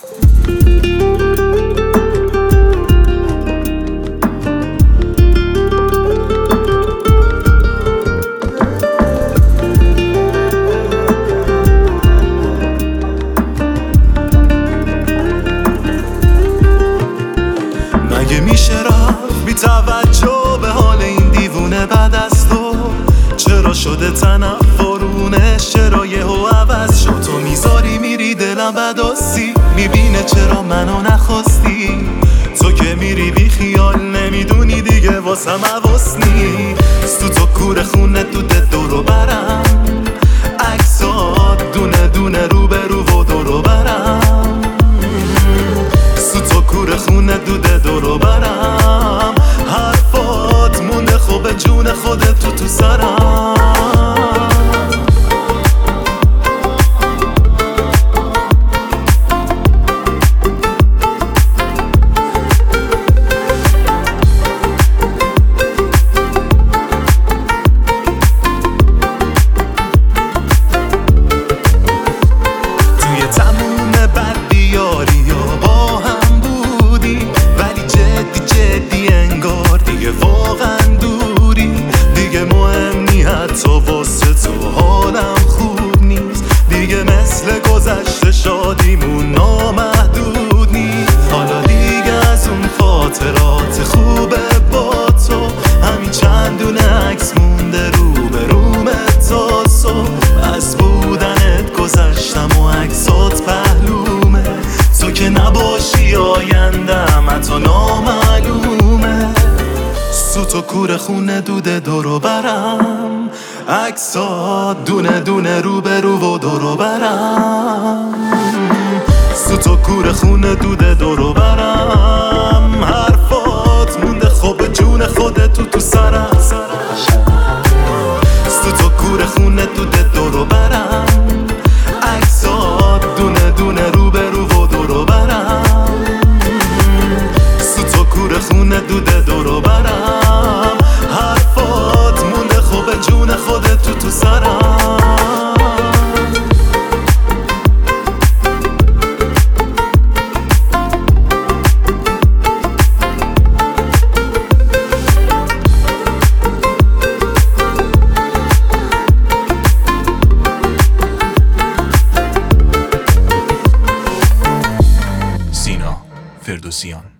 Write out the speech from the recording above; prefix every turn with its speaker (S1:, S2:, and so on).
S1: مگه میشه رفت بی توجه به حال این دیوونه بعد از تو؟ چرا شده تنفرونش؟ چرا یهو عوض شد؟ تو میذاری میری دلم بداسی میبینه چرا منو نخواستی؟ تو که میری بی خیال نمیدونی دیگه واسم حواس نیست. تو کور خونه دوده دورو برم، عکسات دونه دونه رو به رو و دورو برم. تو کور خونه دوده دورو برم، حرفات مونده خوبه جون خودت تو سرم. توی تموم بدبیاری ها با هم بودی، ولی جدی انگار دیگه واقعا دوری. دیگه مهم نی حتی واسه تو حالم خوب نیست، دیگه مثل گذشته شادیمون نامحدود نیست. حالا دیگه از اون خاطرات خوبه با تو همین چندونه عکس مونده رو به رومه تا صبح. از بودنت گذشتم و عکسات پهلومه، تو که نباشی آیندم حتی نامعلومه. تو کور خونه دوده دورو برم، عکسات دونه دونه رو به رو و دورو برم. تو کور خونه دوده دورو برم، حرفات مونده خوب جون خودت تو سرم. تو کور خونه دوده دورو برم، عکسات دونه دونه رو به رو و دورو برم. تو کور خونه دوده دورو برم، حرفات مونده خوب جون خودت تو سرم.
S2: سینا فردوسیان.